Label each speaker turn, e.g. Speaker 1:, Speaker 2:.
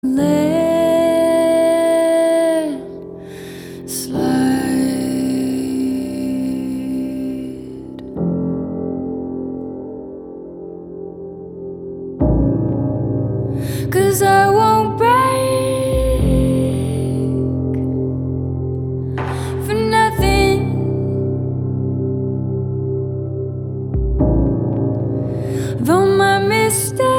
Speaker 1: Let slide. 'Cause I won't break for nothing. Though my mistakes